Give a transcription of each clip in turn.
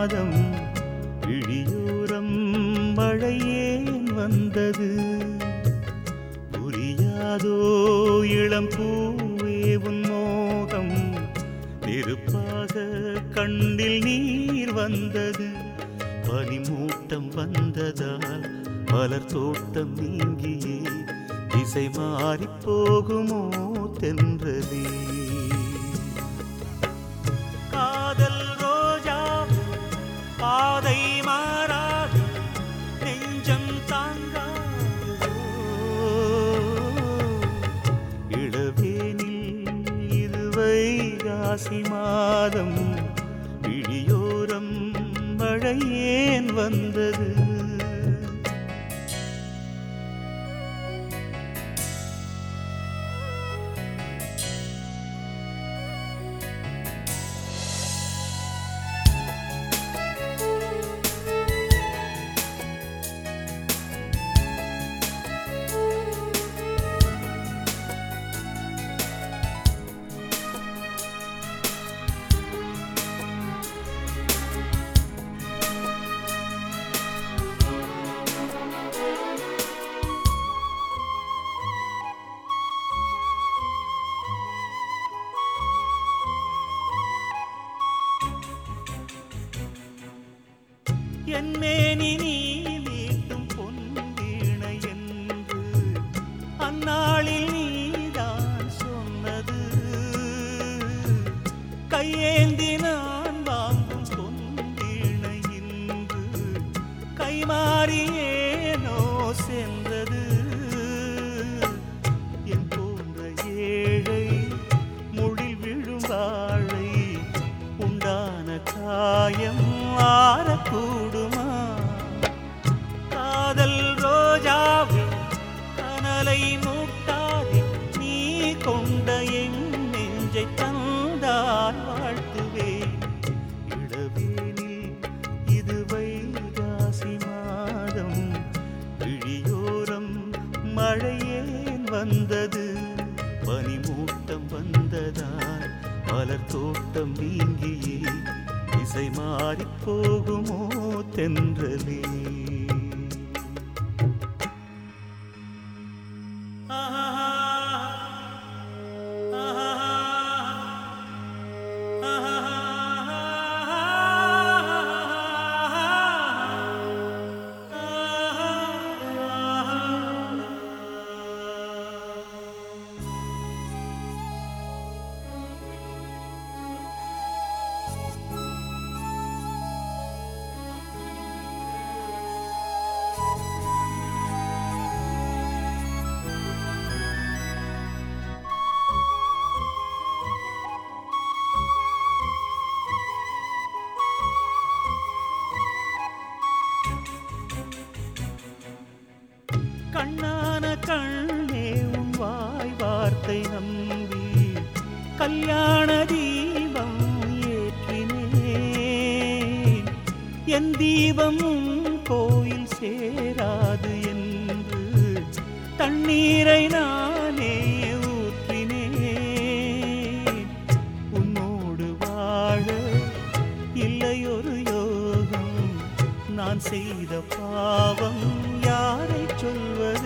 மாதம் விழியோரம் மழையேன் வந்தது புரியாதோ இளம் பூவே உன் மோகம் நெருப்பாக கண்ணில் நீர் வந்தது பனிமூட்டம் வந்ததால் மலர் தோட்டம் நீங்கியே திசை மாறி போகுமோ தென்றலே காதல் ரோஜா பாதை மாறாது நெஞ்சம் தாங்காதோ இளவேனில் இது வைகாசி மாதம் விழியோரம் மழையேன் வந்தது என்னேனி நீ மீட்டும் பொன்வீணை என்று அந்நாளில் நீதான் சொன்னது கையேந்தி நான் வாங்கும் பொன்வீணை இன்று கைமாறியேனோ சென்றது என் போன்ற ஏழை முழில் விழும் வாழை உண்டான காயம் ஆறக்கூடுமா காதல் ரோஜாவே கனலை மூட்டாதே நீ கொண்ட என் நெஞ்சை தந்தால் வாழ்த்துவேன் இளவேனில் இது வைகாசி மாதம் விழியோரம் மழையேன் வந்தது பனிமூட்டம் வந்ததால் மலர் தோட்டம் நீங்கியே திசை மாறி போகுமோ தென்றலே கண்ணான கண்ணே உன் வாய் வார்த்தை நம்பி கல்யாண தீபம் ஏற்றினேன் என் தீபம் உன் கோயில் சேராது என்று தண்ணீரை நானே ஊற்றினேன் உன்னோடு வாழ இல்லையொரு யோகம் நான் செய்த பாவம் யாரை சொல்வது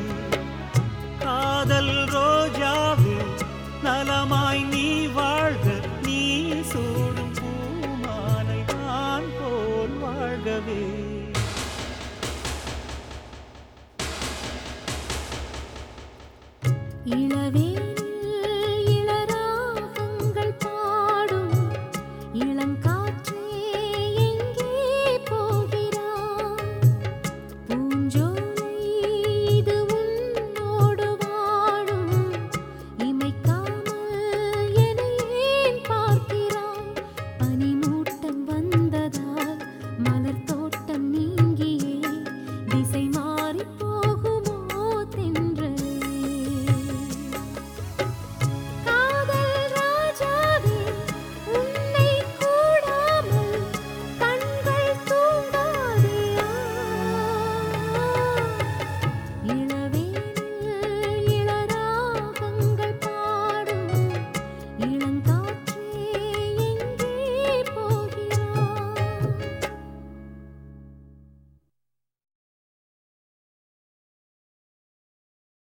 காதல் ரோஜாவே நலமாய் நீ வாழ்க நீ சூடும் பூமாலை நான் போல் வாழ்கவே இளவே